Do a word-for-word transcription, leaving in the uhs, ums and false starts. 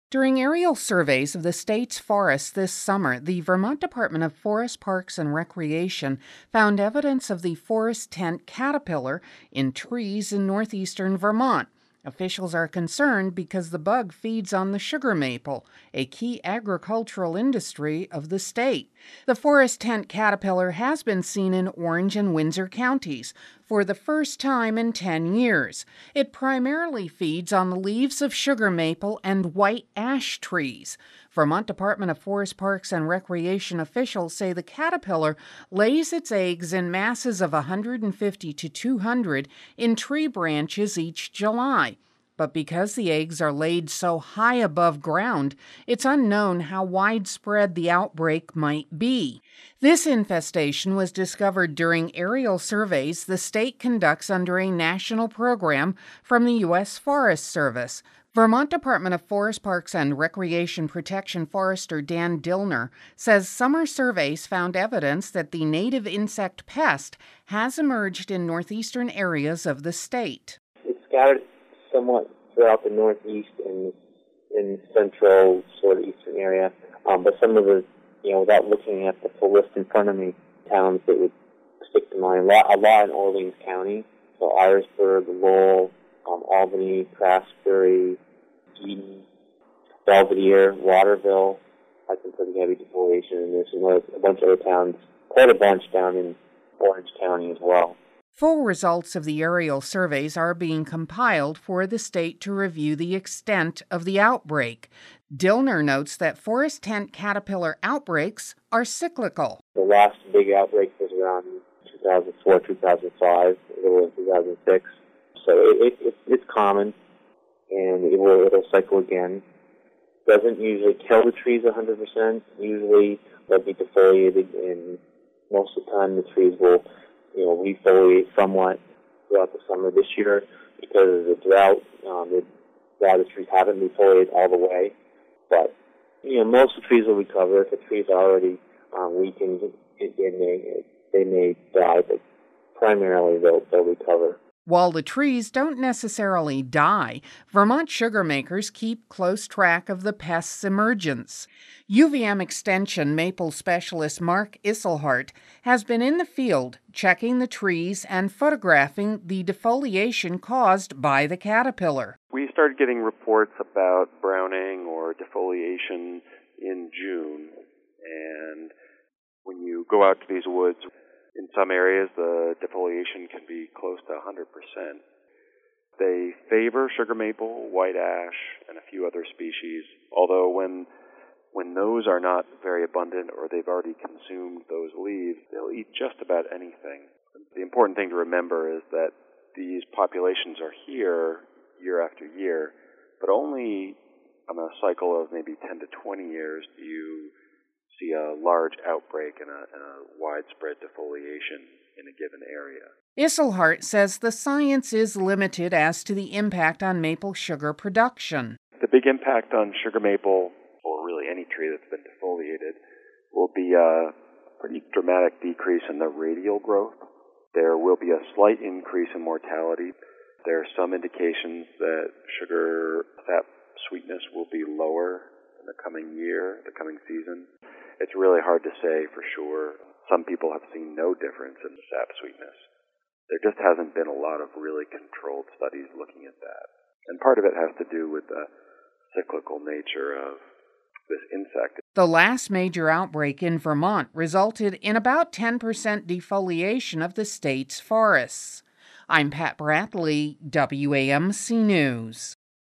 During aerial surveys of the state's forests this summer, the Vermont Department of Forest, Parks, and Recreation found evidence of the forest tent caterpillar in trees in northeastern Vermont. Officials are concerned because the bug feeds on the sugar maple, a key agricultural industry of the state. The forest tent caterpillar has been seen in Orange and Windsor counties for the first time in ten years. It primarily feeds on the leaves of sugar maple and white ash trees. Vermont Department of Forest, Parks, and Recreation officials say the caterpillar lays its eggs in masses of one hundred fifty to two hundred in tree branches each July. But because the eggs are laid so high above ground, it's unknown how widespread the outbreak might be. This infestation was discovered during aerial surveys the state conducts under a national program from the U S Forest Service. Vermont Department of Forest, Parks, and Recreation Protection forester Dan Dillner says summer surveys found evidence that the native insect pest has emerged in northeastern areas of the state. It's scattered somewhat throughout the northeast and in central sort of eastern area, um, but some of the, you know, without looking at the full list in front of me, towns that would stick to mind, a lot, a lot in Orleans County, so Irisburg, Lowell, um, Albany, Craftsbury, Eden, Belvedere, Waterville, had some pretty heavy defoliation in this, and a bunch of other towns, quite a bunch down in Orange County as well. Full results of the aerial surveys are being compiled for the state to review the extent of the outbreak. Dillner notes that forest tent caterpillar outbreaks are cyclical. The last big outbreak was around two thousand four, two thousand five, a little in two thousand six. So it, it, it's common, and it will, it'll cycle again. Doesn't usually kill the trees one hundred percent. Usually they'll be defoliated, and most of the time the trees will, you know, refoliate somewhat throughout the summer. This year, because of the drought, um, the, a lot of the trees haven't defoliated all the way. But, you know, most of the trees will recover. If the trees are already um, weakened, it, it may, they may die, but primarily they'll, they'll recover. While the trees don't necessarily die, Vermont sugar makers keep close track of the pest's emergence. U V M Extension maple specialist Mark Isselhart has been in the field checking the trees and photographing the defoliation caused by the caterpillar. We started getting reports about browning or defoliation in June, and when you go out to these woods, in some areas, the defoliation can be close to one hundred percent. They favor sugar maple, white ash, and a few other species, although when when those are not very abundant or they've already consumed those leaves, they'll eat just about anything. The important thing to remember is that these populations are here year after year, but only on a cycle of maybe ten to twenty years do you see a large outbreak and a, and a widespread defoliation in a given area. Isselhart says the science is limited as to the impact on maple sugar production. The big impact on sugar maple, or really any tree that's been defoliated, will be a pretty dramatic decrease in the radial growth. There will be a slight increase in mortality. There are some indications that sugar sap sweetness will be lower in the coming year, the coming season. It's really hard to say for sure. Some people have seen no difference in the sap sweetness. There just hasn't been a lot of really controlled studies looking at that. And part of it has to do with the cyclical nature of this insect. The last major outbreak in Vermont resulted in about ten percent defoliation of the state's forests. I'm Pat Bradley, W A M C News.